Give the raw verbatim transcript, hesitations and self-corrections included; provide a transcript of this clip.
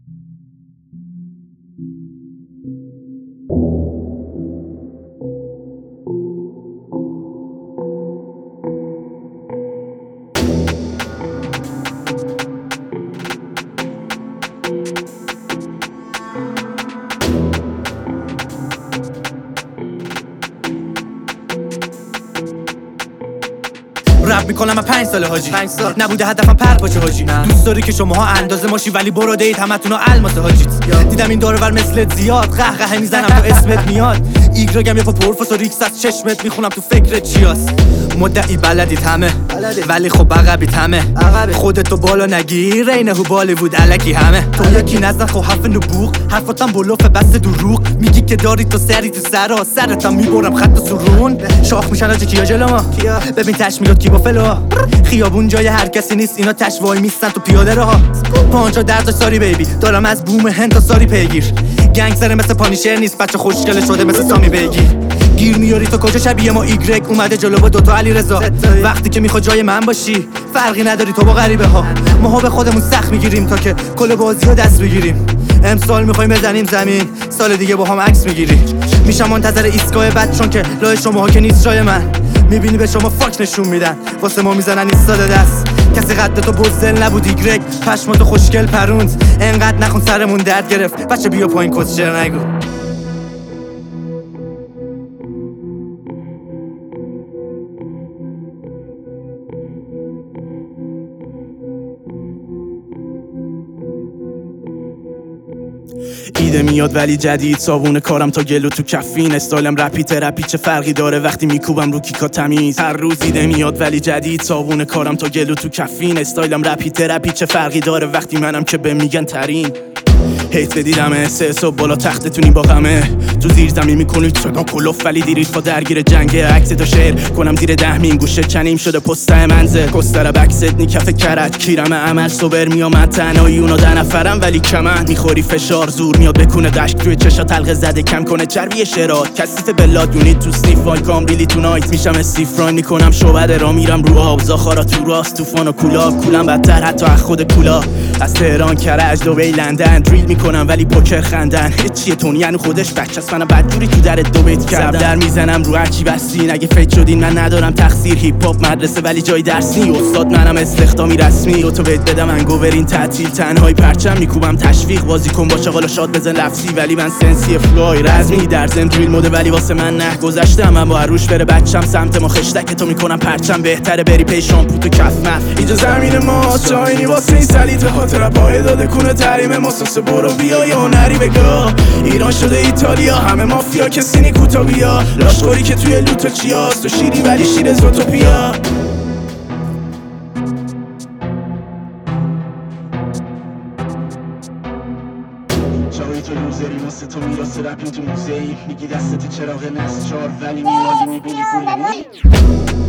رپ میکنم من پنج سال حاجی پنج سال نبوده هدفم پر باشه حاجی دوست داری که شماها اندازه ماشی ولی برو دیت همتون الماس حاجیت دیدم این دورور مثل زیاد قهقه میزنم تو اسمت میاد ایگراگم یا پا پرفس و ریکس از چشمت میخونم تو فکرت چیاست مدعی بلدی همه ولی خب عقبی همه خودتو بالا نگیر اینه هو بالیوود الکی همه تو یکی نزن خب حرف نبوغ حرفاتم بلوف بس دروغ میگی که داری تو سری تو سرا سرتم میبرم خط و سرون شاخ میشن آجی کیا جلو ما ببین تش میلاد کی با فلو خیابون جای هر کسی نیست اینا تش وای میستن تو پیاده راه پانجا درد ساری بیبی دارم از بوم هند تا ساری پیگیر گنگستر مثل پانیشر نیست بچه خوشگله شده مثل سامی بگیر گیر میاری تو کجا شبیه ما ایگرگ اومده جلو با دوتا علی رضا وقتی که میخواد جای من باشی فرقی نداری تو با غریبه ها ماها به خودمون سخت میگیریم تا که کل بازی رو دست بگیریم امسال میخوایم بزنیم زمین سال دیگه با هم عکس میگیری میشم منتظر ایستگاه بعد چون که لای شماها که نیست جای من میبینی به شما فاک نشون میدن واسه ما میزنن ایستاده دست کسی قد تو بزدل نبودی گرگ پشماتو خوشگل پروند انقدر نخون سرمون درد گرفت بچه بیا پایین کسچر نگو ایده میاد ولی جدید صابون کارم تا گلو تو کفین استایلم رپی ترپی چه فرقی داره وقتی میکوبم رو کیکا تمیز هر روز ایده میاد ولی جدید صابون کارم تا گلو تو کفین استایلم رپی ترپی چه فرقی داره وقتی منم که به میگن ترین هیت بدیدم احساس و بالا تختتونی با غمه تو زیر زمین میکنید صدا کلوف ولی دیرید با درگیر جنگه عکس تو شعر کنم زیر دهمین گوشه چنیم شده پسته منزه کستر بکست نی کف کرد کیرم عمل صبر میامد تنهایی اونا ده نفرم ولی کمن میخوری فشار زور میاد بکنه دشک توی چشا تلقه زده کم کنه چربی شرات کثیف بلاد یونیت تو سنیف وای کام ریلی تو نایت میشم استیفران میکنم شوبده را میرم رو آب زاخارا تو راست طوفان و کولاب کولم بدتر حتی از خود کولا از تهران کرج دبی لندن دریل میکنم ولی پوکر خندن چیه تونی یعنی خودش بچه‌ست منم بدجوری تو در دو بیت کردم در میزنم رو هرچی بستین اگه فیت شدین من ندارم تقصیر هیپ هاپ مدرسه ولی جای درسی استاد منم استخدامی رسمی و تو بهت بدم انگوورین تعطیل تنهایی پرچم میکوبم تشویق بازی کن با شغال شاد بزن لفظی ولی من سنسی فلوی رزمی در زم دریل مود ولی واسه من نه گذشته من با عروش بره بچم سمت ما خشتک تو میکنم پرچم بهتره بری پی شامپو تو کف مف اینجا زمین ما چاینی واسه این سلیت خاطر پای داده کنه تریم ما سس برو بیا یا نری بگا ایران شده ایتالیا همه مافیا کسی نی کوتا بیا لاشخوری که توی لوتو چیاست تو شیری ولی شیر زوتوپیا چاوی تو لوزری واسه تو میراس رپین تو موزهی میگی دستت چراغ نست چار ولی میمالی میبینی گولی